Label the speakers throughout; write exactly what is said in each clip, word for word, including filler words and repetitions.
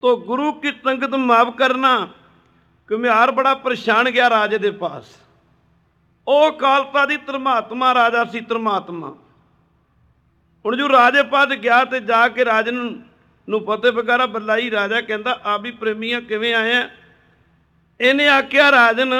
Speaker 1: तो गुरु की संगत माफ करना। घुमियार बड़ा परेशान गया राजे के पास। ਉਹ ਖਾਲਸਾ ਦੀ ਧਰਮਾਤਮਾ ਰਾਜਾ ਸੀ। ਧਰਮਾਤਮਾ ਹੁਣ ਜੋ ਰਾਜੇ ਪਾਸ ਗਿਆ ਤੇ ਜਾ ਕੇ ਰਾਜਨ ਨੂੰ ਫਤਿਹ ਵਗੈਰਾ ਬੁਲਾਈ। ਰਾਜਾ ਕਹਿੰਦਾ ਆ ਵੀ ਪ੍ਰੇਮੀਆਂ ਕਿਵੇਂ ਆਇਆ? ਇਹਨੇ ਆਖਿਆ ਰਾਜਨ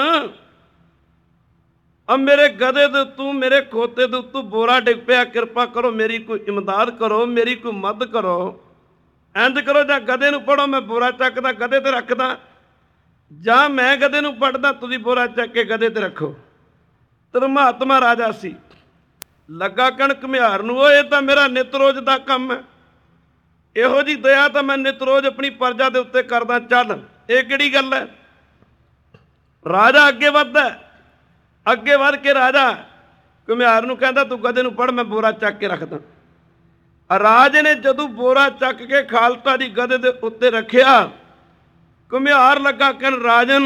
Speaker 1: अब मेरे गधे दे तू मेरे खोते दे तू बोरा डिग पिया, कृपा करो मेरी कोई इमदाद करो, मेरी कोई मदद करो। इंज करो जां गधे नूं पढ़ो, मैं बोरा चकदा गधे ते रखदा, जां मैं गधे नूं पढ़दा तुसीं बोरा चक के गधे ते रखो। धर्मात्मा राजा सी। लगा कण घुमियार नूं, ओह इह तां मेरा नित रोज दा काम है, इहो जी दया तां मैं नित रोज अपनी प्रजा दे उत्ते करदा। चल इह किहड़ी गल है? राजा अगे वधदा। ਅੱਗੇ ਵੱਧ ਕੇ ਰਾਜਾ ਘੁਮਿਆਰ ਨੂੰ ਕਹਿੰਦਾ ਤੂੰ ਗਧੇ ਨੂੰ ਪੜ, ਮੈਂ ਬੋਰਾ ਚੱਕ ਕੇ ਰੱਖਦਾ। ਰਾਜੇ ਨੇ ਜਦੋਂ ਬੋਰਾ ਚੱਕ ਕੇ ਖਾਲਸਾ ਦੀ ਗਧੇ ਦੇ ਉੱਤੇ ਰੱਖਿਆ, ਘੁਮਿਆਰ ਲੱਗਾ ਕਹਿਣ ਰਾਜਨ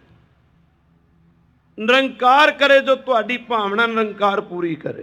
Speaker 1: ਨਿਰੰਕਾਰ ਕਰੇ ਜੋ ਤੁਹਾਡੀ ਭਾਵਨਾ ਨਿਰੰਕਾਰ पूरी करे।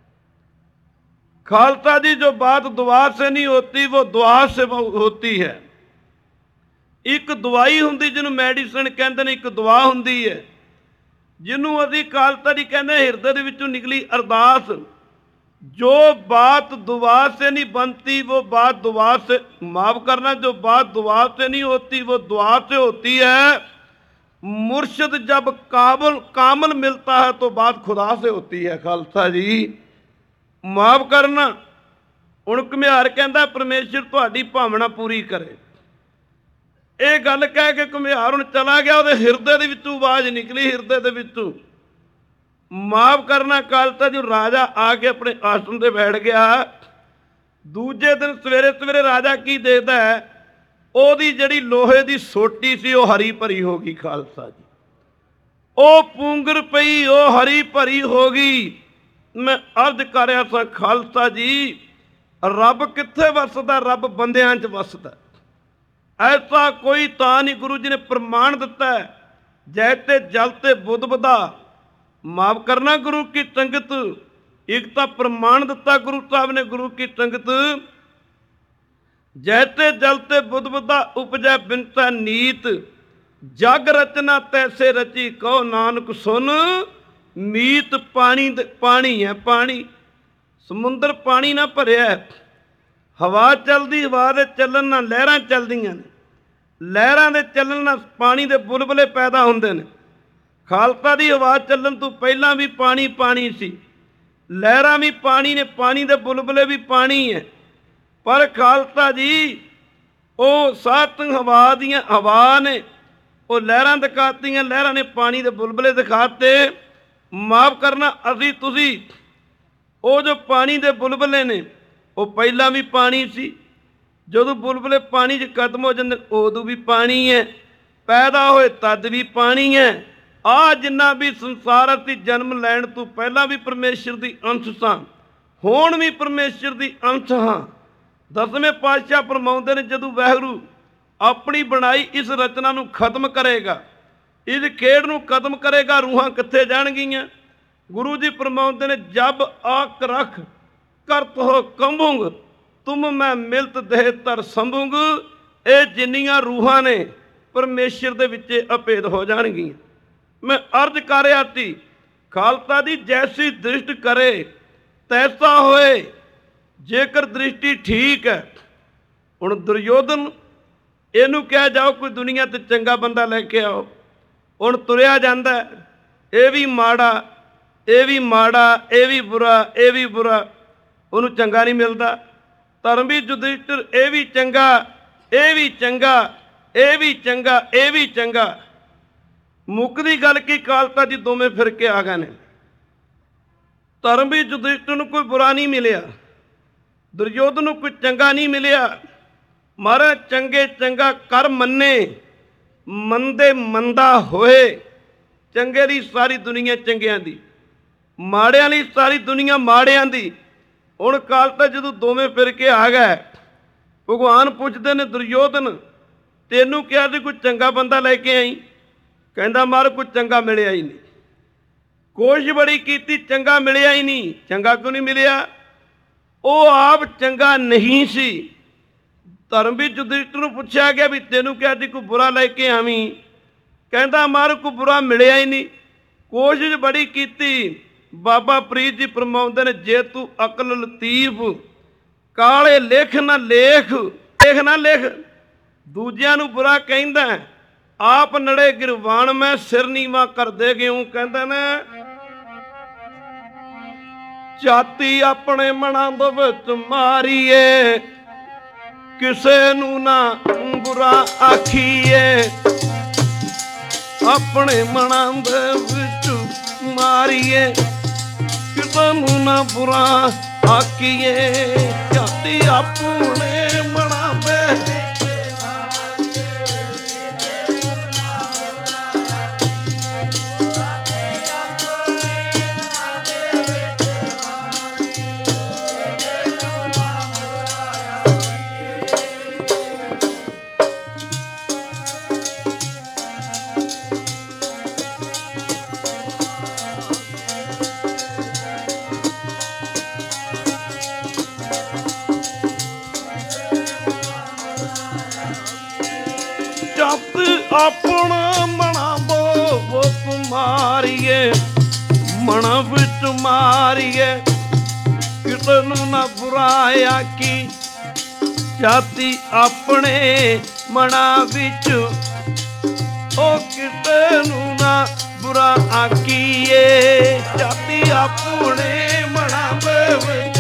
Speaker 1: खालसा जी जो बात दुआ से नहीं होती वो दुआ से होती है। एक दवाई हुंदी जिन्हों मैडिसन कहते हैं, एक दुआ हुंदी है जिन्हों असीं खालसा जी कहते हिरदे दे विचों निकली अरदास। जो बात दुआ से नहीं बनती वो बात दुआ से, माफ करना, जो बात दुआ से नहीं होती वो दुआ से होती है। मुर्शिद जब काबल कामल मिलता है तो बात खुदा से होती है। खालसा जी माफ करना। हुण घुमियार कहता परमेश्वर तुहाडी भावना पूरी करे। ये गल कह के घुमियार हुण चला गया, उहदे हिरदे दे विचों आवाज़ निकली, हिरदे दे विचों माफ करना। खालसा जी राजा आके अपने आसन ते बैठ गया। दूजे दिन सवेरे सवेरे राजा की देखदा है, ओहदी जिहड़ी लोहे दी सोटी सी वो हरी भरी हो गई। खालसा जी ਉਹ पूंगर पई, ਉਹ हरी भरी हो गई। मैं अर्ज कर रहा था खालसा जी रब कित्थे वसदा? रब बंदियां च वसदा। ऐसा कोई तां नहीं। गुरु जी ने प्रमाण दिता है, जैते जलते बुध बधा। माफ करना गुरु की संगत, एक तो प्रमाण दिता गुरु साहब ने। गुरु की संगत जैते जलते बुध बधा उपजै बिनता नीत, जग रचना तैसे रची कहो नानक सुन मीत। पानी पानी है, पानी समुंदर पानी ना भरिया है। हवा चलती, हवा दे चलन ना लहरां चलदियां ने, लहरां दे चलन ना पानी दे बुलबुले पैदा हुंदे ने। खालसा दी हवा चलन तो पहलां भी पानी पानी सी, लहरां भी पानी ने, पानी दे बुलबुले भी पानी है। पर खालसा जी वो सत हवा दियां हवा ने, वो लहरां दिखातियां, लहरां ने पानी दे बुलबुले दिखाते। माफ करना असी तुसी वो जो पानी दे बुलबुले ने वो पहला भी पानी सी, जदों बुलबुले पानी च खत्म हो जाते उदों भी पानी है, पैदा होए तद भी पानी है। आ जिन्ना भी संसार असीं जन्म लैण तो पहला भी परमेश्वर दी अंश सां, हुण भी परमेश्वर दी अंश हां। दसवें पातशाह फरमाउंदे ने जदों वाहिगुरू अपनी बनाई इस रचना नूं खत्म करेगा, इस खेड नूं खत्म करेगा, रूहां कित्थे जाणगीआं? गुरु जी फरमाउंदे ने जब आक रख करत हो कंबुंग, तुम मैं मिलत देह तर संभुंग। ये जिन्नियां रूहां ने परमेश्वर दे विच अभेद हो जाणगीआं। मैं अर्ज कर रहा सी खालसा दी जैसी दृष्टि करे तैसा होए, जेकर दृष्टि ठीक है। हुण दुर्योधन इहनूं कहा जाओ कोई दुनिया ते चंगा बंदा लैके आओ, हुण तुरिया जांदा, ये भी माड़ा, ये भी माड़ा, ये भी बुरा, ये भी बुरा, उन्होंने चंगा नहीं मिलता। धर्मी युधिष्ठिर ये भी चंगा, ये भी चंगा, ये भी चंगा, ये भी चंगा। मुकदी गल की खालसा जी दोवें फिर के आ गए ने। धर्मी युधिष्ठिर नूं कोई बुरा नहीं मिलिया, दुर्योधन नूं कोई चंगा नहीं मिलिया। महाराज चंगे चंगा कर मन्ने, मंदे मंदा होए। चंगे दी सारी दुनिया चंगियां दी, माड़ियां दी सारी दुनिया माड़ियां दी। हुण खालसा जदों दोवें फिर के आ गए, भगवान पुछदे ने दुर्योधन तेनू कहा सी कोई चंगा बंदा लैके आई? कहंदा मार कोई चंगा मिलिया ही नहीं, कोशिश बड़ी कीती चंगा मिलिया ही नहीं। चंगा क्यों नहीं मिलिया? वो आप चंगा नहीं सी, ਧਰਮ ਵਿੱਚ ਯੁਧਿਸ਼ਟਰ ਨੂੰ ਪੁੱਛਿਆ ਗਿਆ ਵੀ ਤੈਨੂੰ ਕਿਹਾ ਸੀ ਕੋਈ ਬੁਰਾ ਲੈ ਕੇ ਆਵੀਂ, ਕਹਿੰਦਾ ਮਹਾਰਾਜ ਕੋਈ ਬੁਰਾ ਮਿਲਿਆ ਹੀ ਨਹੀਂ, ਕੋਸ਼ਿਸ਼ ਬੜੀ ਕੀਤੀ। ਬਾਬਾ ਫਰੀਦ ਜੀ ਫਰਮਾਉਂਦੇ ਨੇ ਜੇ ਤੂੰ ਅਕਲ ਲਤੀਫ ਕਾਲੇ ਲਿਖ ਨਾ ਲੇਖ, ਲੇਖ ਨਾ ਲਿਖ, ਦੂਜਿਆਂ ਨੂੰ ਬੁਰਾ ਕਹਿੰਦਾ ਆਪ ਨੜੇ ਗਿਰਵਾਨ ਮੈਂ ਸਿਰ ਨੀਵਾ ਕਰਦੇ ਗਿਉ। ਕਹਿੰਦਾ ਨਾ ਜਾਤੀ ਆਪਣੇ ਮਨਾਂ ਦੇ ਵਿੱਚ ਮਾਰੀਏ, ਕਿਸੇ ਨੂੰ ਨਾ ਬੁਰਾ ਆਖੀਏ, ਆਪਣੇ ਮਨਾਂ ਦੇ ਵਿੱਚ ਮਾਰੀਏ, ਕਿਸੇ ਨੂੰ ਨਾ ਬੁਰਾ ਆਖੀਏ, ਜਾਤੀ ਆਪਣੇ ਮਨਾਂ ਦੇ ਆਪਣਾ ਮਣਾ ਬੋ ਮਾਰੀਏ, ਮਨਾਂ ਵਿੱਚ ਮਾਰੀਏ, ਕਿਸੇ ਨੂੰ ਨਾ ਬੁਰਾ ਆਖੀ, ਜਾਤੀ ਆਪਣੇ ਮਨਾਂ ਵਿੱਚ, ਉਹ ਕਿਸੇ ਨੂੰ ਨਾ ਬੁਰਾ ਆਖੀਏ, ਜਾਤੀ ਆਪਣੇ ਮਨਾਂ ਵਿੱਚ।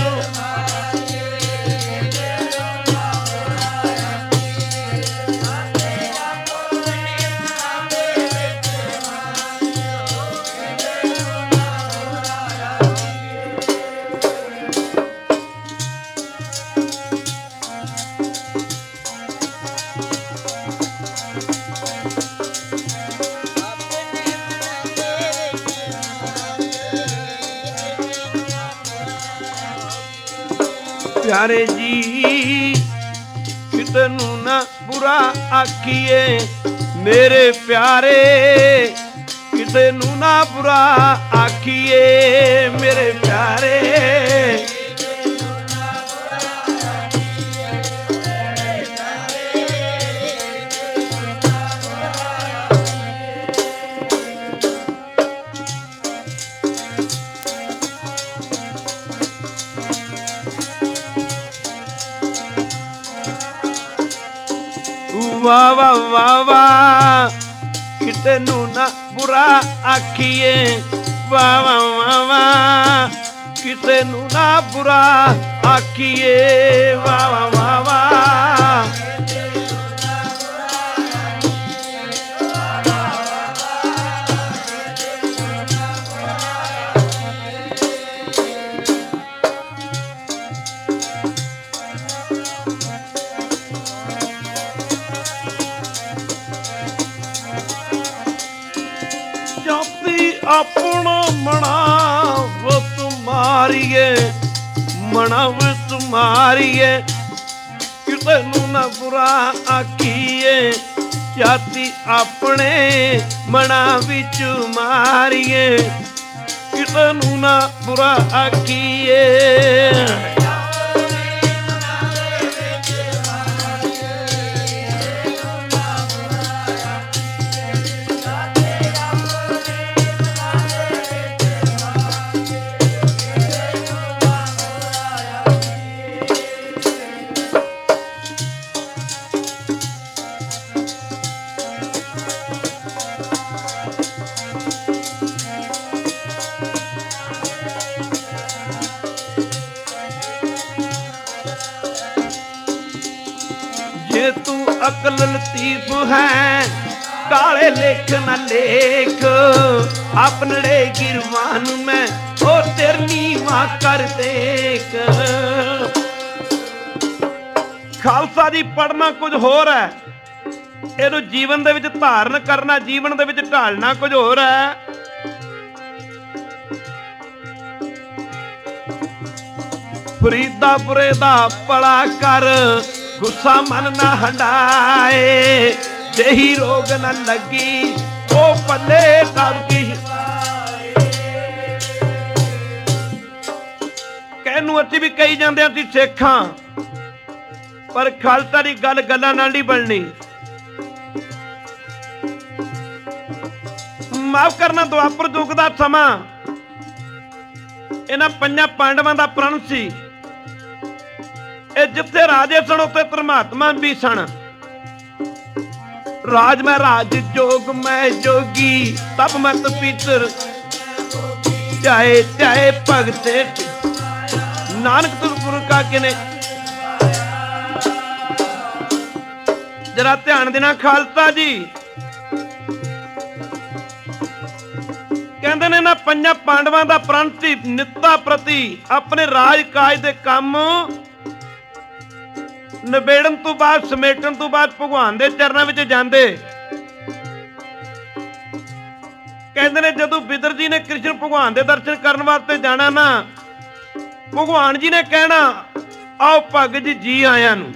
Speaker 1: ਪਿਆਰੇ ਜੀ ਕਿਸੇ ਨੂੰ ਨਾ ਬੁਰਾ ਆਖੀਏ, ਮੇਰੇ ਪਿਆਰੇ ਕਿਸੇ ਨੂੰ ਨਾ ਬੁਰਾ ਆਖੀਏ, ਮੇਰੇ ਪਿਆਰੇ ਵਾਹ ਵਾਹ ਵਾਹ ਵਾਹ, ਕਿਸੇ ਨੂੰ ਨਾ ਬੁਰਾ ਆਖੀਏ, ਵਾਹ ਵਾਹ ਵਾਹ ਵਾਹ, ਕਿਸੇ ਨੂੰ ਨਾ ਬੁਰਾ ਆਖੀਏ, ਵਾਹ ਵਾਹ ਵਾਹ ਵਾਹ। ਆਪਣਾ ਮਣਾ ਵਿੱਚ ਮਾਰੀਏ, ਮਣਾ ਵਿੱਚ ਮਾਰੀਏ, ਕਿਸੇ ਨੂੰ ਨਾ ਬੁਰਾ ਆਖੀਏ, ਜਾਤੀ ਆਪਣੇ ਮਣਾ ਵਿੱਚ ਮਾਰੀਏ, ਕਿਸੇ ਨੂੰ ਨਾ ਬੁਰਾ ਆਖੀਏ। ਜੇ ਤੂੰ ਅਕਲ ਲਤੀਫ ਹੈ ਕਾਲੇ ਲਿਖ ਨਾ ਲੇਖ, ਆਪਣੜੇ ਗਿਰਵਾਨ ਮੈਂ ਉਹ ਤੇਰੀ ਨੀਵਾਂ ਕਰ ਦੇਖ। ਖਾਲਸਾ ਜੀ ਪੜ੍ਹਨਾ ਕੁਝ ਹੋਰ ਹੈ, ਇਹਨੂੰ ਜੀਵਨ ਦੇ ਵਿੱਚ ਧਾਰਨ ਕਰਨਾ, ਜੀਵਨ ਦੇ ਵਿੱਚ ਢਾਲਣਾ ਕੁਝ ਹੋਰ ਹੈ। ਫਰੀਦਾਪੁਰੇ ਦਾ ਭਲਾ ਕਰ, ਗੁੱਸਾ ਮਨ ਨਾ ਹੰਡਾਏ, ਦੇਹੀ ਰੋਗ ਨਾ ਲੱਗੀ ਉਹ ਪੱਲੇ ਕਰ ਕੀ। ਕਹਿਣ ਨੂੰ ਅਸੀਂ ਵੀ ਕਹੀ ਜਾਂਦੇ ਅਸੀਂ ਸਿੱਖਾਂ, ਪਰ ਖਾਲਸਾ ਦੀ ਗੱਲ ਗੱਲਾਂ ਨਾਲ ਨਹੀਂ ਬਣਨੀ। ਮਾਫ ਕਰਨਾ, ਦੁਆਪਰ ਯੁੱਗ ਦਾ ਸਮਾਂ ਇਹਨਾਂ ਪੰਜਾਂ ਪਾਂਡਵਾਂ ਦਾ ਪ੍ਰਣ ਸੀ। ਇਹ ਜਿੱਥੇ ਰਾਜੇ ਸਨ ਉੱਥੇ ਧਰਮਾਤਮਾ ਵੀ ਸਨ। ਰਾਜ ਮੈਂ ਰਾਜ ਜੋਗ ਮੈਂ ਜੋਗੀ ਤਬ ਮਤ ਪੀਤਰ ਚਾਹੇ ਚਾਹੇ ਭਗਤੇ ਨਾਨਕ ਤੁਰ ਕਾ ਕੇ ਨੇ। ਜਰਾ ਧਿਆਨ ਦੇਣਾ ਖਾਲਸਾ ਜੀ, ਕਹਿੰਦੇ ਨੇ ਨਾ ਪੰਜਾਂ ਪਾਂਡਵਾਂ ਦਾ ਪ੍ਰਣ ਸੀ ਨਿੱਤਾ ਪ੍ਰਤੀ ਆਪਣੇ ਰਾਜ ਕਾਜ ਦੇ ਕੰਮ ਨਿਬੇੜਨ ਤੋਂ ਬਾਅਦ ਸਮੇਟਣ ਤੋਂ ਬਾਅਦ ਭਗਵਾਨ ਦੇ ਚਰਨਾਂ ਵਿੱਚ ਜਾਂਦੇ। ਕਹਿੰਦੇ ਨੇ ਜਦੋਂ ਬਿਦਰ ਜੀ ਨੇ ਕ੍ਰਿਸ਼ਨ ਭਗਵਾਨ ਦੇ ਦਰਸ਼ਨ ਕਰਨ ਵਾਸਤੇ ਜਾਣਾ ਨਾ, ਭਗਵਾਨ ਜੀ ਨੇ ਕਹਿਣਾ ਆਓ ਭਗਤ ਜੀ ਜੀ ਆਇਆਂ ਨੂੰ।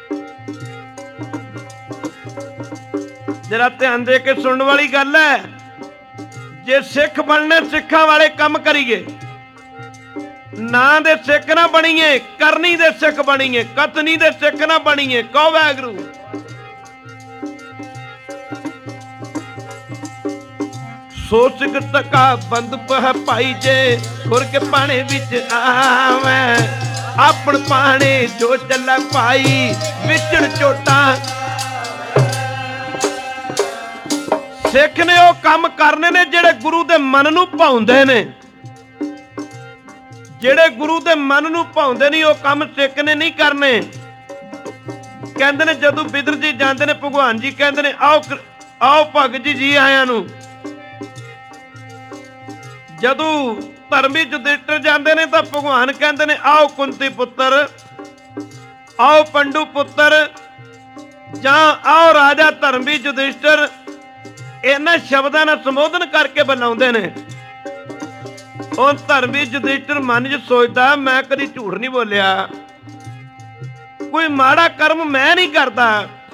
Speaker 1: ਜਰਾ ਧਿਆਨ ਦੇ ਕੇ ਸੁਣਨ ਵਾਲੀ ਗੱਲ ਹੈ। ਜੇ ਸਿੱਖ ਬਣਨੇ ਸਿੱਖਾਂ ਵਾਲੇ ਕੰਮ ਕਰੀਏ, ਨਾਂ ਦੇ ਸਿੱਖ ਨਾ ਬਣੀਏ, ਕਰਨੀ ਦੇ ਸਿੱਖ ਬਣੀਏ, ਕਥਨੀ ਦੇ ਸਿੱਖ ਨਾ ਬਣੀਏ। ਕਹੋ ਵਾਹਿਗੁਰੂ। ਸੋ ਸਿੱਖ ਟਕਾ ਬੰਦ ਪਹ ਭਾਈ ਜੇ ਖੁਰ ਕੇ ਪਾਣੇ ਵਿੱਚ ਆਵੇਂ ਆਪਣ ਪਾਣੇ ਜੋ ਚੱਲਾ ਭਾਈ ਵਿਚੜ ਚੋਟਾਂ। ਸਿੱਖ ਨੇ ਉਹ ਕੰਮ ਕਰਨੇ ਨੇ ਜਿਹੜੇ ਗੁਰੂ ਦੇ ਮਨ ਨੂੰ ਭਾਉਂਦੇ ਨੇ। ਜਿਹੜੇ ਗੁਰੂ ਦੇ ਮਨ ਨੂੰ ਭਾਉਂਦੇ ਨਹੀਂ ਉਹ ਕੰਮ ਸਿੱਖ ਨੇ ਨਹੀਂ ਕਰਨੇ। ਕਹਿੰਦੇ ਨੇ ਜਦੋਂ ਬਿਦਰ ਜੀ ਜਾਂਦੇ ਨੇ, ਭਗਵਾਨ ਜੀ ਕਹਿੰਦੇ ਨੇ ਆਓ ਆਓ ਭਗਤ ਜੀ ਜੀ ਆਇਆਂ ਨੂੰ। ਜਦੋਂ ਧਰਮੀ ਯੁਧਿਸ਼ਟਰ ਜਾਂਦੇ ਨੇ ਤਾਂ ਭਗਵਾਨ ਕਹਿੰਦੇ ਨੇ ਆਓ ਕੁੰਤੀ ਪੁੱਤਰ, ਆਓ ਪੰਡੂ ਪੁੱਤਰ, ਜਾਂ ਆਓ ਰਾਜਾ ਧਰਮੀ ਯੁਧਿਸ਼ਟਰ। ਇਹਨਾਂ ਸ਼ਬਦਾਂ ਨਾਲ ਸੰਬੋਧਨ ਕਰਕੇ ਬੁਲਾਉਂਦੇ ਨੇ। ਉਹ ਧਰਮੀ ਯੁਧਿਸ਼ਟਰ ਮਨ 'ਚ ਸੋਚਦਾ ਮੈਂ ਕਦੀ ਝੂਠ ਨਹੀਂ ਬੋਲਿਆ, ਕੋਈ ਮਾੜਾ ਕਰਮ ਮੈਂ ਨਹੀਂ ਕਰਦਾ,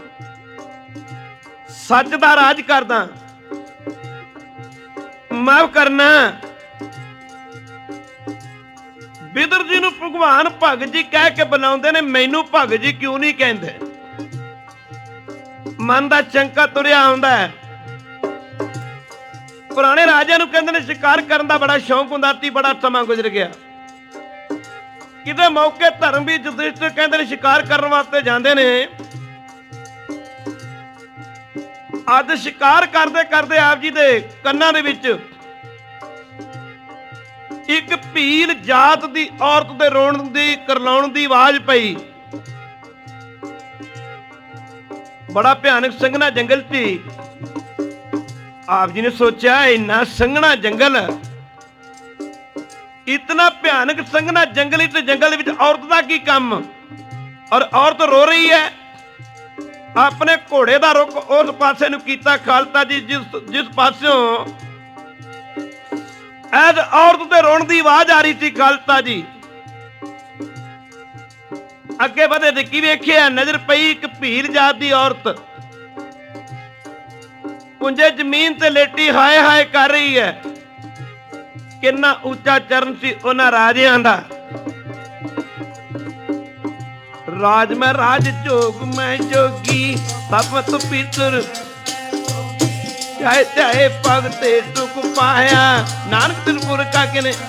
Speaker 1: ਸੱਚ ਦਾ ਰਾਜ ਕਰਦਾ। ਮਾਫ ਕਰਨਾ, ਬਿਦਰ ਜੀ ਨੂੰ ਭਗਵਾਨ ਭਗਤ ਜੀ ਕਹਿ ਕੇ ਬੁਲਾਉਂਦੇ ਨੇ, ਮੈਨੂੰ ਭਗਤ ਜੀ ਕਿਉਂ ਨਹੀਂ ਕਹਿੰਦੇ? ਮਨ ਦਾ ਸ਼ੰਕਾ ਤੁਰਿਆ ਆਉਂਦਾ ਹੈ। ਪੁਰਾਣੇ ਰਾਜਿਆਂ ਨੂੰ ਕਹਿੰਦੇ ਨੇ ਸ਼ਿਕਾਰ ਕਰਨ ਦਾ ਬੜਾ ਸ਼ੌਂਕ ਹੁੰਦਾ ਸੀ, ਬੜਾ ਸਮਾਂ ਗੁਜ਼ਰ ਗਿਆ। ਕਿਤੇ ਮੌਕੇ ਧਰਮ ਵੀ ਯੁਧਿਸ਼ਟਰ ਕਹਿੰਦੇ ਨੇ ਸ਼ਿਕਾਰ ਕਰਨ ਵਾਸਤੇ ਜਾਂਦੇ ਨੇ। ਅੱਜ ਸ਼ਿਕਾਰ ਕਰਦੇ ਕਰਦੇ ਆਪ ਜੀ ਦੇ ਕੰਨਾਂ ਦੇ ਵਿੱਚ ਇੱਕ ਭੀਲ ਜਾਤ ਦੀ ਔਰਤ ਦੇ ਰੋਣ ਦੀ ਕਰਲਾਉਣ ਦੀ ਆਵਾਜ਼ ਪਈ। ਬੜਾ ਭਿਆਨਕ ਸੰਘਣਾ ਜੰਗਲ ਸੀ। ਆਪ ਜੀ ਨੇ ਸੋਚਿਆ ਇੰਨਾ ਸੰਘਣਾ ਜੰਗਲ, ਇਤਨਾ ਭਿਆਨਕ ਸੰਘਣਾ ਜੰਗਲ, ਇਸ ਜੰਗਲ ਵਿੱਚ ਔਰਤ ਦਾ ਕੀ ਕੰਮ? ਔਰ ਔਰਤ ਰੋ ਰਹੀ ਹੈ। ਆਪਣੇ ਘੋੜੇ ਦਾ ਰੁਖ ਉਸ ਪਾਸੇ ਨੂੰ ਕੀਤਾ ਖਾਲਸਾ ਜੀ, ਜਿਸ ਜਿਸ ਪਾਸਿਓਂ ਐਦ ਔਰਤ ਦੇ ਰੋਣ ਦੀ ਆਵਾਜ਼ ਆ ਰਹੀ ਸੀ। ਖਾਲਸਾ ਜੀ ਅੱਗੇ ਵਧੇ ਤੇ ਕੀ ਵੇਖਿਆ? ਨਜ਼ਰ ਪਈ ਇੱਕ ਭੀਲ ਜਾਤ ਦੀ ਔਰਤ ਪੁੰਜੇ ਜ਼ਮੀਨ ਤੇ ਲੇਟੀ ਹਾਏ ਹਾਏ ਕਰ ਰਹੀ ਹੈ। ਕਿੰਨਾ ਉੱਚਾ ਚਰਨ ਸੀ ਉਹਨਾਂ ਰਾਜਿਆਂ ਦਾ। ਰਾਜ ਮੈਂ ਰਾਜ ਜੋਗ ਮੈਂ ਜੋਗੀ ਸਭਤ ਪੀਤਰ ਚਾਹੇ ਚਾਹੇ ਭਗਤੇ ਟੁਕ ਪਾਇਆ ਨਾਨਕ ਤਿਰਪੁਰ ਕਾ ਕੇ ਨੇ।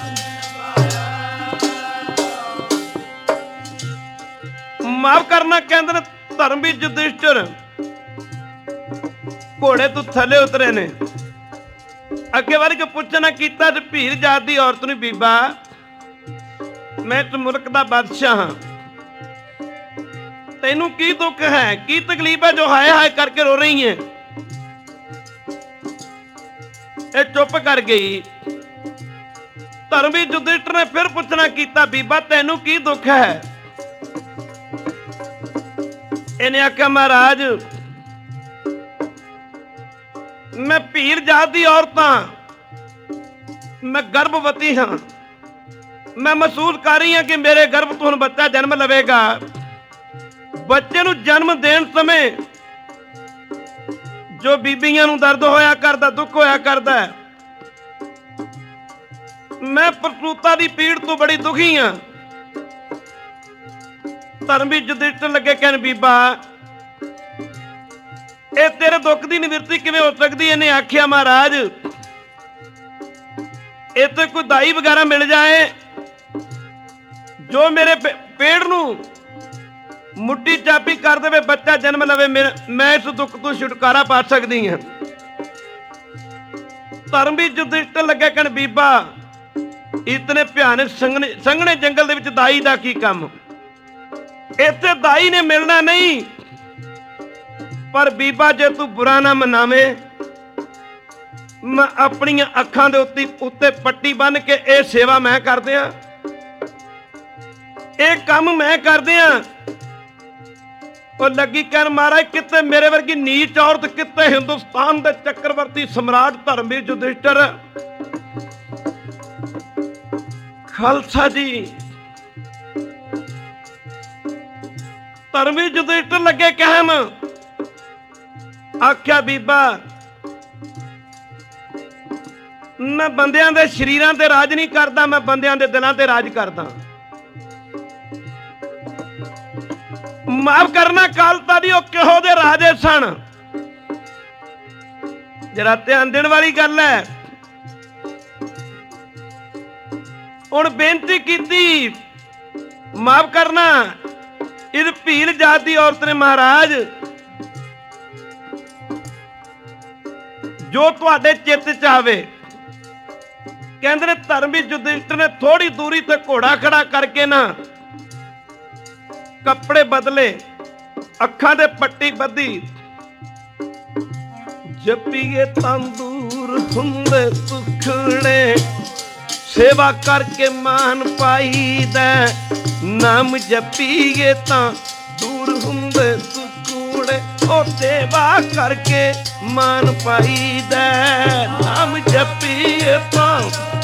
Speaker 1: ਮਾਫ ਕਰਨਾ, ਕਹਿੰਦੇ ਨੇ ਧਰਮ ਵੀ ਯੁਧਿਸ਼ਟਰ ਘੋੜੇ ਤੋਂ ਥੱਲੇ ਉਤਰੇ ਨੇ। ਅੱਗੇ ਵਧ ਕੇ ਪੁੱਛਣਾ ਕੀਤਾ ਤੇ ਭੀਲ ਜਾਤ ਦੀ ਔਰਤ ਨੂੰ, ਬੀਬਾ ਮੈਂ ਇਸ ਮੁਲਕ ਦਾ ਬਾਦਸ਼ਾਹ ਹਾਂ, ਤੈਨੂੰ ਕੀ ਦੁੱਖ ਹੈ, ਕੀ ਤਕਲੀਫ ਹੈ ਜੋ ਹਾਏ ਹਾਏ ਕਰਕੇ ਰੋ ਰਹੀ ਹੈ? ਇਹ ਚੁੱਪ ਕਰ ਗਈ। ਧਰਮੀ ਯੁਧਿਸ਼ਟਰ ਨੇ ਫਿਰ ਪੁੱਛਣਾ ਕੀਤਾ, ਬੀਬਾ ਤੈਨੂੰ ਕੀ ਦੁੱਖ ਹੈ? ਇਹਨੇ ਆਖਿਆ ਮਹਾਰਾਜ ਮੈਂ ਭੀਲ ਜਾਤ ਦੀ ਔਰਤ ਹਾਂ, ਮੈਂ ਗਰਭਵਤੀ ਹਾਂ, ਮੈਂ ਮਹਿਸੂਸ ਕਰ ਰਹੀ ਹਾਂ ਕਿ ਮੇਰੇ ਗਰਭ ਤੋਂ ਹੁਣ ਬੱਚਾ ਜਨਮ ਲਵੇਗਾ। ਬੱਚੇ ਨੂੰ ਜਨਮ ਦੇਣ ਸਮੇਂ ਜੋ ਬੀਬੀਆਂ ਨੂੰ ਦਰਦ ਹੋਇਆ ਕਰਦਾ, ਦੁੱਖ ਹੋਇਆ ਕਰਦਾ, ਮੈਂ ਪ੍ਰਸੂਤਾ ਦੀ ਪੀੜ ਤੋਂ ਬੜੀ ਦੁਖੀ ਹਾਂ। ਧਰਮ ਵੀ ਯੁਧਿਸ਼ਟਰ ਲੱਗੇ ਕਹਿਣ, ਬੀਬਾ ਇਹ ਤੇਰੇ ਦੁੱਖ ਦੀ ਨਿਵਰਤੀ ਕਿਵੇਂ ਹੋ ਸਕਦੀ? ਇਹਨੇ ਆਖਿਆ, ਮਹਾਰਾਜ ਇੱਥੇ ਕੋਈ ਦਾਈ ਵਗੈਰਾ ਮਿਲ ਜਾਏ ਜੋ ਮੇਰੇ ਪੇੜ ਨੂੰ ਮੁੱਢੀ ਚਾਬੀ ਕਰ ਦੇਵੇ, ਬੱਚਾ ਜਨਮ ਲਵੇ, ਮੈਂ ਇਸ ਦੁੱਖ ਤੋਂ ਛੁਟਕਾਰਾ ਪਾ ਸਕਦੀ ਹਾਂ। ਧਰਮ ਵੀ ਯੁਧਿਸ਼ਟਰ ਲੱਗੇ ਕਹਿਣ, ਬੀਬਾ ਇਤਨੇ ਭਿਆਨਕ ਸੰਘਣੇ ਸੰਘਣੇ ਜੰਗਲ ਦੇ ਵਿੱਚ ਦਾਈ ਦਾ ਕੀ ਕੰਮ? ਇੱਥੇ ਦਾਈ ਨੇ ਮਿਲਣਾ ਨਹੀਂ, ਪਰ ਬੀਬਾ ਜੇ ਤੂੰ ਬੁਰਾ ਨਾ ਮਨਾਵੇਂ, ਮੈਂ ਆਪਣੀਆਂ ਅੱਖਾਂ ਦੇ ਉੱਤੇ ਉੱਤੇ ਪੱਟੀ ਬੰਨ ਕੇ ਇਹ ਸੇਵਾ ਮੈਂ ਕਰਦੇ ਆ, ਇਹ ਕੰਮ ਮੈਂ ਕਰਦੇ ਆ। ਉਹ ਲੱਗੀ ਕਹਿਣ, ਮਹਾਰਾਜ ਕਿਤੇ ਮੇਰੇ ਵਰਗੀ ਨੀਚ ਔਰਤ, ਕਿਤੇ ਹਿੰਦੁਸਤਾਨ ਦੇ ਚੱਕਰਵਰਤੀ ਸਮਰਾਟ ਧਰਮਵੀਰ ਯੁਧਿਸ਼ਟਰ। ਖਾਲਸਾ ਜੀ, ਧਰਮਵੀਰ ਯੁਧਿਸ਼ਟਰ ਲੱਗੇ ਕਹਿਣ, ਆਖਿਆ ਬੀਬਾ ਮੈਂ ਬੰਦਿਆਂ ਦੇ ਸਰੀਰਾਂ ਤੇ ਰਾਜ ਨਹੀਂ ਕਰਦਾ, ਮੈਂ ਬੰਦਿਆਂ ਦੇ ਦਿਲਾਂ ਤੇ ਰਾਜ ਕਰਦਾ। ਮਾਫ ਕਰਨਾ ਕਾਲਤਾ ਦੀ, ਉਹ ਕਿਹੋ ਜਿਹੇ ਰਾਜੇ ਸਨ, ਜਰਾ ਧਿਆਨ ਦੇਣ ਵਾਲੀ ਗੱਲ ਹੈ। ਹੁਣ ਬੇਨਤੀ ਕੀਤੀ, ਮਾਫ ਕਰਨਾ ਇਹ ਭੀਲ ਜਾਤ ਦੀ ਔਰਤ ਨੇ, ਮਹਾਰਾਜ ਜੋ ਤੁਹਾਡੇ ਚਿੱਤ ਚ ਆਵੇ। ਕਹਿੰਦੇ ਨੇ ਧਰਮਵੀਰ ਯੁਧਿਸ਼ਟਰ ਨੇ ਥੋੜੀ ਦੂਰੀ ਤੇ ਘੋੜਾ ਖੜਾ ਕਰਕੇ ਨਾ ਕੱਪੜੇ ਬਦਲੇ, ਅੱਖਾਂ ਦੇ ਪੱਟੀ ਬੱਧੀ, ਜਪੀਏ ਤਾਂ ਦੂਰ ਹੁੰਦੇ ਦੁਖੜੇ, ਸੇਵਾ ਕਰਕੇ ਮਾਨ ਪਾਈਦਾ, ਨਾਮ ਜਪੀਏ ਤਾਂ ਦੂਰ ਹੁੰਦੇ ਦੁਖੜੇ, ਉਹ ਸੇਵਾ ਕਰਕੇ ਮਾਨ ਪਾਈਦਾ, ਨਾਮ ਜਪੀਏ ਤਾਂ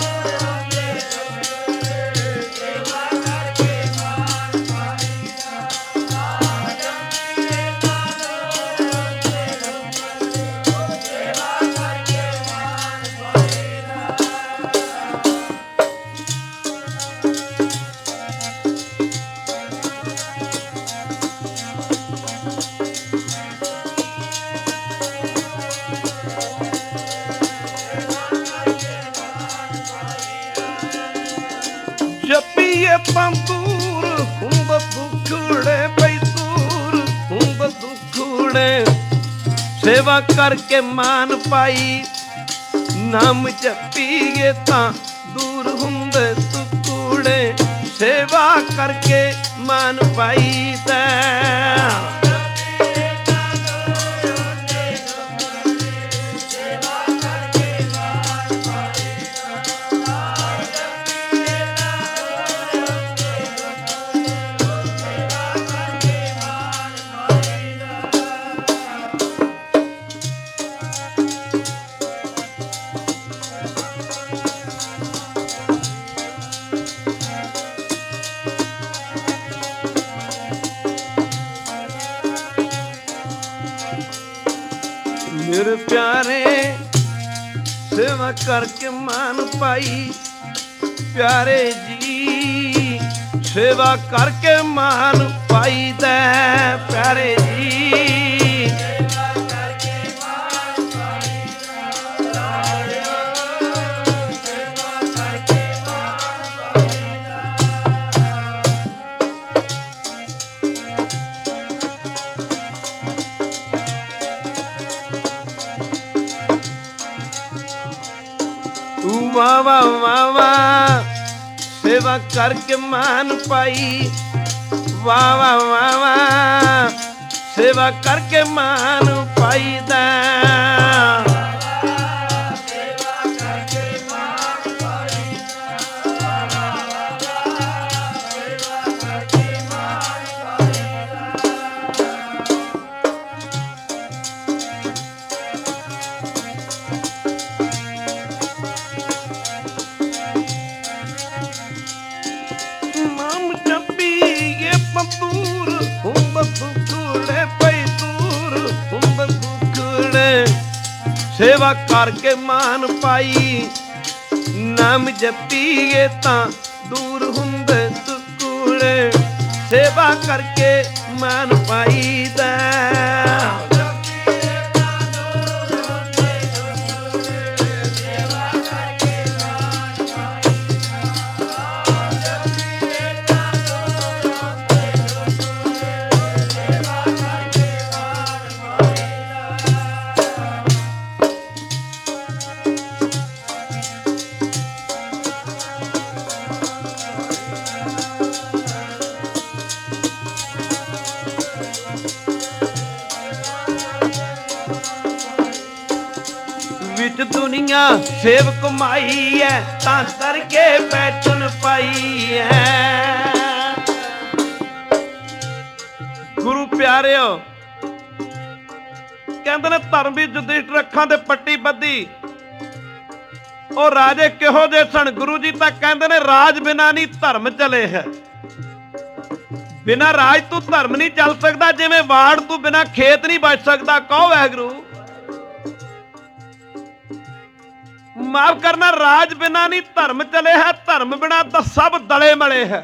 Speaker 1: ਜਪੀਏ ਤਾਂ ਦੂਰ ਹੁੰਦਾ ਦੁਖੜੇ, ਬਈ ਦੂਰ ਹੁੰਦਾ ਦੁਖੜੇ, ਸੇਵਾ ਕਰਕੇ ਮਾਨ ਪਾਈ, ਨਾਮ ਜਪੀਏ ਤਾਂ ਦੂਰ ਹੁੰਦੇ ਦੁਖੜੇ, ਸੇਵਾ ਕਰਕੇ ਮਾਨ ਪਾਈਦਾ। ਮੇਰੇ ਪਿਆਰੇ ਸੇਵਾ ਕਰਕੇ ਮਾਨ ਪਾਈ, ਪਿਆਰੇ ਜੀ ਸੇਵਾ ਕਰਕੇ ਮਾਨ ਪਾਈਦਾ, ਪਿਆਰੇ ਜੀ ਵਾਹ ਵਾਹ ਵਾਹ ਵਾਹ, ਸੇਵਾ ਕਰਕੇ ਮਾਨ ਪਾਈ, ਵਾਹ ਵਾਹ ਵਾਹ ਵਾਹ, ਸੇਵਾ ਕਰਕੇ ਮਾਨ ਪਾਈਦਾ। ਦੂਰ ਹੁੰਦਾ ਦੁਖੜੇ, ਪਈ ਦੂਰ ਹੁੰਦਾ ਦੁਖੜੇ, ਸੇਵਾ ਕਰਕੇ ਮਾਨ ਪਾਈ, ਨਾਮ ਜਪੀਏ ਤਾਂ ਦੂਰ ਹੁੰਦੇ ਦੁਖੜੇ, सेवा करके मान पाईदा। विच दुनिया सेव कमाई है तां करके बैठन पाई है। गुरु प्यारिओ कहंदे ने धर्म भी युधिष्ठिर अखां ते पट्टी बद्धी। ਉਹ ਰਾਜੇ ਕਿਹੋ ਜਿਹੇ ਸਨ? ਗੁਰੂ ਜੀ ਤਾਂ ਕਹਿੰਦੇ ਨੇ ਰਾਜ ਬਿਨਾਂ ਨਹੀਂ ਧਰਮ ਚਲੇ ਹੈ। ਬਿਨਾਂ ਰਾਜ ਤੋਂ ਧਰਮ ਨਹੀਂ ਚੱਲ ਸਕਦਾ, ਜਿਵੇਂ ਵਾੜ ਤੋਂ ਬਿਨਾਂ ਖੇਤ ਨਹੀਂ ਬਚ ਸਕਦਾ। ਕਹੋ ਵਾਹਿਗੁਰੂ। माफ करना, राज बिना नहीं धर्म चले है, धर्म बिना तो सब दले मले है।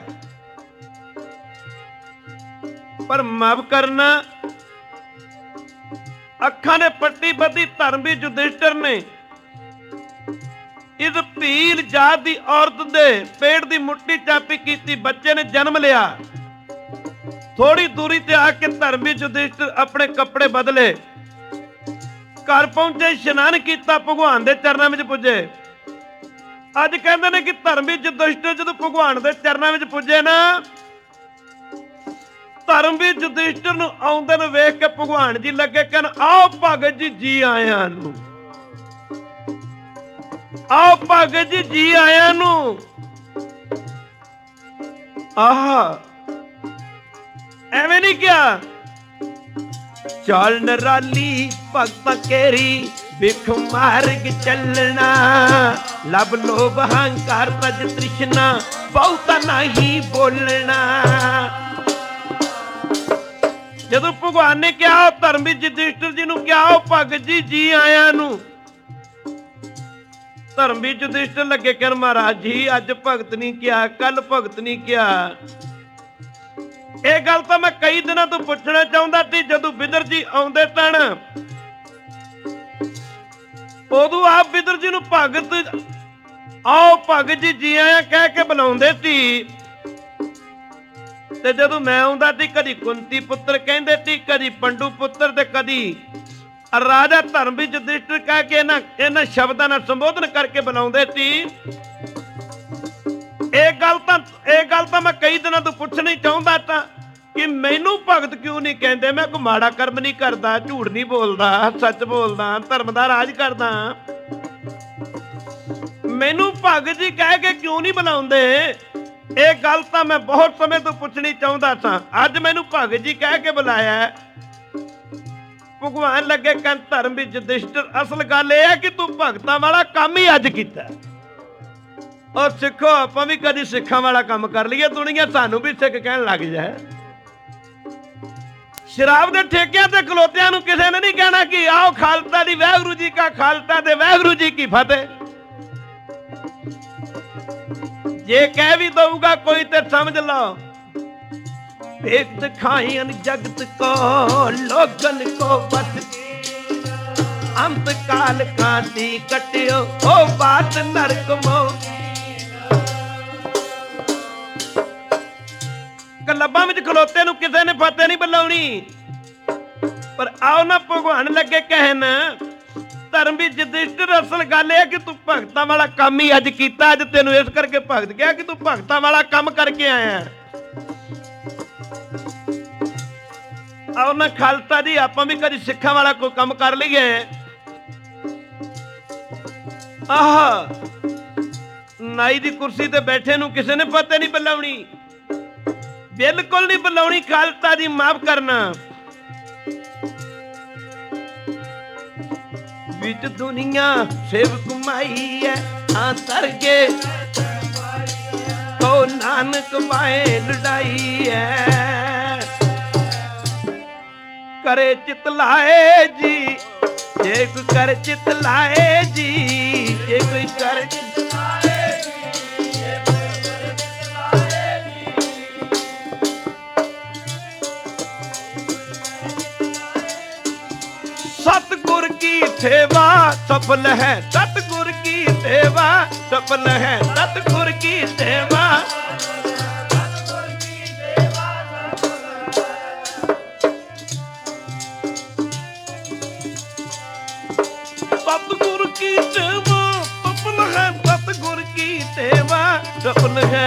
Speaker 1: पर माफ करना, अखा ने पट्टी बधी धर्म भी युधिष्ठिर ने इस भील जात दी औरत दे पेट दी मुट्ठी चापी की, बच्चे ने जन्म लिया। थोड़ी दूरी ते आके धर्म भी युधिष्ठिर अपने कपड़े बदले, घर पहुंचे, इशनान किया, भगवान के चरणों में पुजे। अज कहते हैं कि धर्म भी युधिष्ठिर जो भगवान के चरणों में पुजे ना, धर्म भी युधिष्ठिर नूं आउंदे नूं वेख के भगवान जी लगे कहन, आओ भगत जी जी आया नूं, आओ भगत जी जी आया नूं। आह एवें नहीं क्या? चल नराली भगत केरी बिख मार्ग चलना, लब लोभ अहंकार तज तृष्णा बहुता नहीं बोलना। जदों भगवान ने क्या धर्म भी युधिष्ठिर जी नूं क्या भगत जी जी आया नूं, धर्म भी युधिष्ठिर लगे कहन महाराज जी अज भगत नहीं किया, कल भगत नहीं किया। ਇਹ ਗੱਲ ਤਾਂ ਮੈਂ ਕਈ ਦਿਨਾਂ ਤੋਂ ਪੁੱਛਣਾ ਚਾਹੁੰਦਾ ਸੀ। ਜਦੋਂ ਬਿਦਰ ਜੀ ਆਉਂਦੇ ਸਨ ਉਦੋਂ ਆਪ ਬਿਦਰ ਜੀ ਨੂੰ ਭਗਤ, ਆਓ ਭਗਤ ਜੀ ਜੀ ਆਇਆ ਕਹਿ ਕੇ ਬੁਲਾਉਂਦੇ ਸੀ। ਤੇ ਜਦੋਂ ਮੈਂ ਆਉਂਦਾ ਸੀ ਕਦੀ ਕੁੰਤੀ ਪੁੱਤਰ ਕਹਿੰਦੇ ਸੀ, ਕਦੀ ਪੰਡੂ ਪੁੱਤਰ ਤੇ ਕਦੀ ਰਾਜਾ ਧਰਮ ਵੀ ਯੁਧਿਸ਼ਠਿਰ ਕਹਿ ਕੇ ਇਹਨਾਂ ਇਹਨਾਂ ਸ਼ਬਦਾਂ ਨਾਲ ਸੰਬੋਧਨ ਕਰਕੇ ਬੁਲਾਉਂਦੇ ਸੀ। ਇਹ ਗੱਲ ਤਾਂ ਇਹ ਗੱਲ ਤਾਂ ਮੈਂ ਕਈ ਦਿਨਾਂ ਤੋਂ ਪੁੱਛਣੀ ਚਾਹੁੰਦਾ ਤਾਂ ਕਿ ਮੈਨੂੰ ਭਗਤ ਕਿਉਂ ਨਹੀਂ ਕਹਿੰਦੇ? ਮੈਂ ਕੋਈ ਮਾੜਾ ਕਰਮ ਨਹੀਂ ਕਰਦਾ, ਝੂਠ ਨਹੀਂ ਬੋਲਦਾ, ਸੱਚ ਬੋਲਦਾ, ਧਰਮ ਦਾ ਰਾਜ ਕਰਦਾ, ਮੈਨੂੰ ਭਗਤ ਜੀ ਕਹਿ ਕੇ ਕਿਉਂ ਨਹੀਂ ਬੁਲਾਉਂਦੇ? ਇਹ ਗੱਲ ਤਾਂ ਮੈਂ ਬਹੁਤ ਸਮੇਂ ਤੋਂ ਪੁੱਛਣੀ ਚਾਹੁੰਦਾ ਸਾਂ। ਅੱਜ ਮੈਨੂੰ ਭਗਤ ਜੀ ਕਹਿ ਕੇ ਬੁਲਾਇਆ। ਭਗਵਾਨ ਲੱਗੇ ਕਹਿਣ ਧਰਮ ਵੀ ਯੁਧਿਸ਼ਠਿਰ, ਅਸਲ ਗੱਲ ਇਹ ਹੈ ਕਿ ਤੂੰ ਭਗਤਾਂ ਵਾਲਾ ਕੰਮ ਹੀ ਅੱਜ ਕੀਤਾ। ਉਹ ਸਿੱਖੋ ਆਪਾਂ ਵੀ ਕਦੀ ਸਿੱਖਾਂ ਵਾਲਾ ਕੰਮ ਕਰ ਲਈਏ, ਦੁਨੀਆ ਸਾਨੂੰ ਵੀ ਸਿੱਖ ਕਹਿਣ ਲੱਗ ਜਾਏ। ਸ਼ਰਾਬ ਦੇ ਠੇਕਿਆਂ ਤੇ ਖਲੋਤਿਆਂ ਨੂੰ ਕਿਸੇ ਨੇ ਨਹੀਂ ਕਹਿਣਾ ਕਿ ਆਓ ਖਾਲਸਾ ਦੀ ਵਾਹਿਗੁਰੂ ਜੀ ਕਾ ਖਾਲਸਾ ਤੇ ਵਾਹਿਗੁਰੂ ਜੀ ਕੀ ਫਤਿਹ। ਜੇ ਕਹਿ ਵੀ ਦਊਗਾ ਕੋਈ ਤੇ ਸਮਝ ਲਓ देख दिखायन जगत को लोगन को बस अंत काल कांति कटियो ओ बात नरक मो। क्लबां विच खलोते नूं किसे ने फतेह नहीं बुलाउणी, पर आओ ना भगवान लगे कहन धर्म भी युधिष्ठिर असल गल है कि तू भगतां वाला काम ही अज कीता, अज तैनूं इस करके भगत कहा कि तू भगतां वाला काम करके आया। आओ ना खालसा जी आपां भी कदी सिखां वाला कोई काम कर लईए। आह नाई दी कुर्सी ते बैठे नूं किसी ने फतेह नहीं बुलाउणी, बिल्कुल नहीं बुलाउणी। खालसा जी माफ करना। विच दुनिया सेव कमाई है आतर के तो नानक बाए लड़ाई है। करे चित लाए जी जे कोई कर चित लाए जी, जे कोई कर चित लाए जी, जे कोई कर चित लाए जी। सतगुर की सेवा सफल है, सतगुर की सेवा सफल है, सतगुर की सेवा। सतगुर की सेवा सफल है, सतगुर की सेवा सफल है।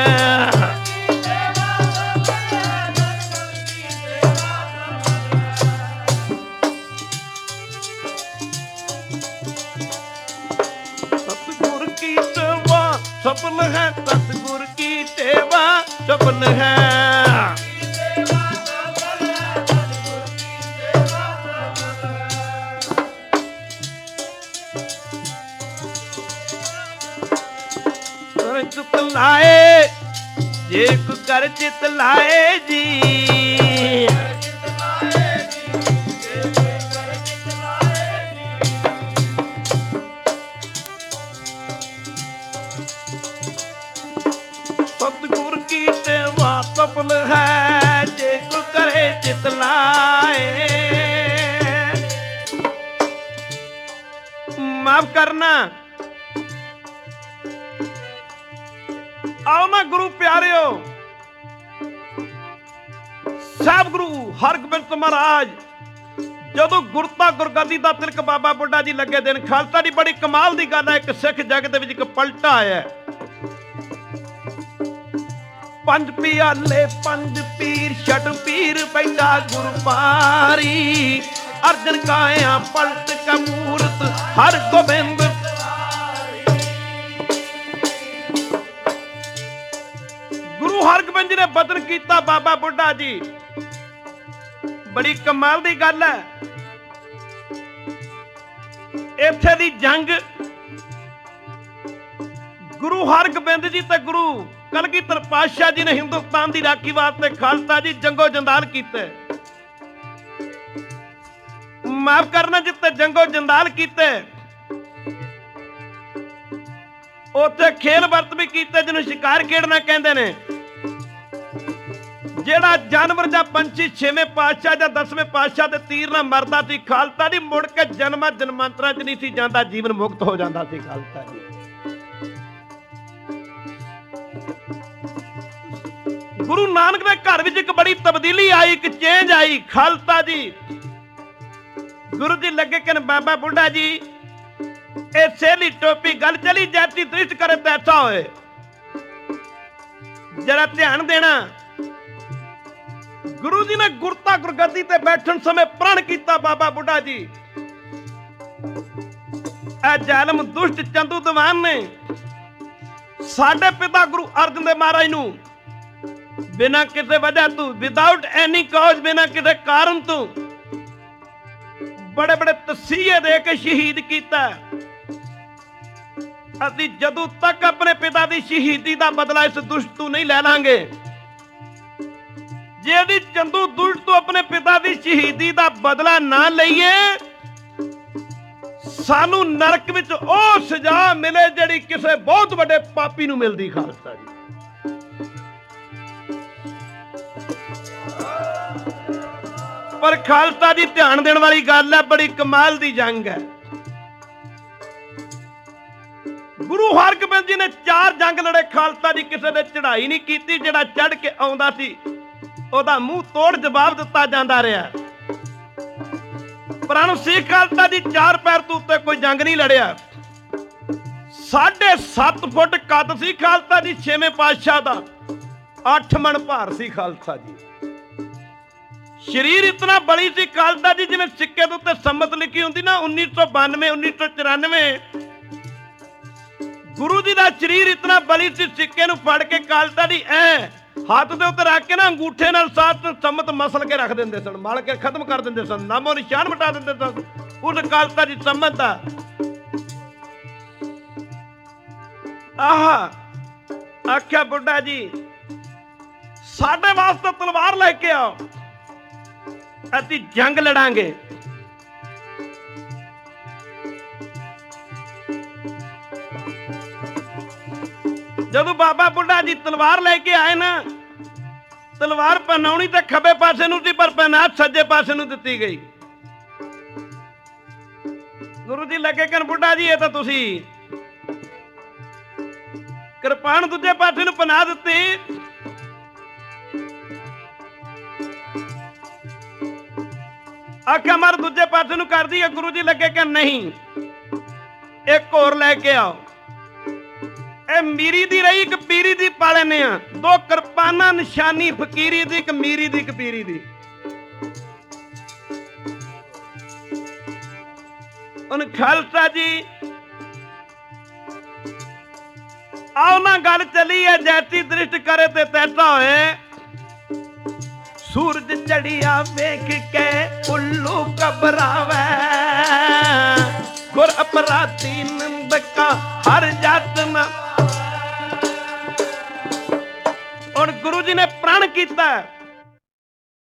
Speaker 1: सफल है, सतगुर की सेवा सफल है। कर चित लाए जे को कर चित लाए जी, सतगुर की सेवा सफल है जे को करे चित लाए। माफ करना। आओ ना गुरु प्यारियो, ਸਾਹਿਬ ਗੁਰੂ ਹਰਗੋਬਿੰਦ ਮਹਾਰਾਜ ਜਦੋਂ ਗੁਰਤਾ ਗੁਰਗੱਦੀ ਦਾ ਤਿਲਕ ਬਾਬਾ ਬੁੱਢਾ ਜੀ ਲੱਗੇ ਦੇਣ, ਖਾਲਸਾ ਦੀ ਬੜੀ ਕਮਾਲ ਦੀ ਗੱਲ ਹੈ। ਇੱਕ ਸਿੱਖ ਜਗਤ ਦੇ ਵਿੱਚ ਇੱਕ ਪਲਟਾ ਆਇਆ। पंज पियाले पंज पीर छठ पीर बैठा गुरबारी, अर्जन काया पलट का मूरत हर गोबिंद। गुरु हरगोबिंद जी ने बदन किया बाबा बुढ़ा जी, बड़ी कमाल दी गल है। इत्थे दी जंग गुरु हरगोबिंद जी ते गुरु कलगीधर पातशाह जी ने हिंदुस्तान की राखी वास्ते खालसा जी जंगो जंदाल कीते। माफ करना, जिते जंगो जंदाल कीते उत्थे खेल वर्त भी कीते, जिन्होंने शिकार खेड़ना कहते ने। जेड़ा जानवर जां पंछी छेवें पातशाह जां दसवें पातशाह दे तीर नाल मरदा सी, खालसा जी मुड़ के जन्मां जन्मांतरां च नहीं सी जांदा, जीवन मुक्त हो जांदा सी खालसा जी। गुरु नानक के घर में एक बड़ी तब्दीली आई, एक चेंज आई। खालसा जी गुरु जी लगे कहने, बाबा बुढ़ा जी ए सेली टोपी गल चली जाती दृष्ट करे तो ऐसा होए, जरा ध्यान देना। गुरु जी ने गुरता गुरगद्दी ते बैठन समय प्रण किया बाबा बुढ़ा जी। ए जालम दुष्ट चंदू दीवान ने साडे पिता गुरु अर्जन देव महाराज नूं बिना किसी वजह तू, विदाउट एनी कॉज, बिना किसी कारण तू बड़े बड़े तसीहे दे के शहीद किया। असीं जदों तक अपने पिता की शहीदी का बदला इस दुष्ट तू नहीं लै लांगे, जे असीं चंदू दुष्ट तो अपने पिता की शहीदी का बदला ना लईए, सानू नरक विच ओ सजा मिले जिहड़ी किसी बहुत बड़े पापी नूं मिलदी। खालसा जी पर खालसा जी ध्यान देने वाली गल है, बड़ी कमाल दी जंग है। गुरु हरगोबिंद जी ने चार जंग लड़े, खालसा जी किसी ने चढ़ाई नहीं की, जिहड़ा चढ़ के आउंदा सी ओहदा मूंह तोड़ जवाब दिता जांदा रहा। पर सिख खालसा जी चार पैर तो उत्ते कोई जंग नहीं लड़िया। साढ़े सत्त फुट कद सी खालसा जी छेवें पातशाह दा, अठ मन भार सी खालसा जी। शरीर इतना बड़ी सी खालसा जी, जिवें सिक्के दे उत्ते सम्मत लिखी हुंदी ना उन्नीस सौ बानवे उन्नीस सौ चौरानवे। गुरु जी का शरीर इतना बड़ी सी, सिक्के नूं फड़ के खालसा जी ऐ हाथ दे उत्ते रख के ना अंगूठे नाल साथ सम्मत मसल के रख दिंदे सन, मल के खत्म कर दिंदे सन, नामो निशान मिटा दिंदे सन उस खालसा जी सम्मत दा। आह आख्या बुढ़ा जी साडे वास्ते तलवार लेके आओ, असीं जंग लड़ांगे। जदों बाबा बुढ़ा जी तलवार लेके आए ना, तलवार पहनाउणी तो खब्बे पासे नूं सी, पर पहनात सज्जे पासे नूं दित्ती गई। ਗੁਰੂ ਜੀ ਲੱਗੇ ਕਹਿਣ ਬੁੱਢਾ ਜੀ ਇਹ ਤਾਂ ਤੁਸੀਂ ਕਿਰਪਾਨ ਦੂਜੇ ਪਾਸੇ ਨੂੰ ਪਨਾ ਦਿੱਤੀ। ਆਖਿਆ ਮਾਰ ਦੂਜੇ ਪਾਸੇ ਨੂੰ ਕਰਦੀ ਹੈ। ਗੁਰੂ ਜੀ ਲੱਗੇ ਕਿ ਨਹੀਂ, ਇੱਕ ਹੋਰ ਲੈ ਕੇ ਆਓ। ਇਹ ਮੀਰੀ ਦੀ ਰਹੀ, ਇੱਕ ਪੀਰੀ ਦੀ ਪਾ ਲੈਨੇ ਆ। ਦੋ ਕਿਰਪਾਨਾਂ ਨਿਸ਼ਾਨੀ ਫਕੀਰੀ ਦੀ, ਇੱਕ ਮੀਰੀ ਦੀ, ਇੱਕ ਪੀਰੀ ਦੀ। ਹੁਣ ਖਾਲਸਾ ਜੀ ਆਓ ਨਾ ਗੱਲ ਚੱਲੀ ਹੈ, ਜੈਸੀ ਦ੍ਰਿਸ਼ਟ ਕਰੇ ਤੇ ਤੈਸਾ ਹੋਏ। ਸੂਰਜ ਚੜਿਆ ਵੇਖ ਕੇ ਉੱਲੂ ਘਬਰਾਵੇ, ਗੁਰ ਅਪਰਾਧੀ ਨਿੰਦਕਾ ਹਰ ਯਤਨ। ਹੁਣ ਗੁਰੂ ਜੀ ਨੇ ਪ੍ਰਣ ਕੀਤਾ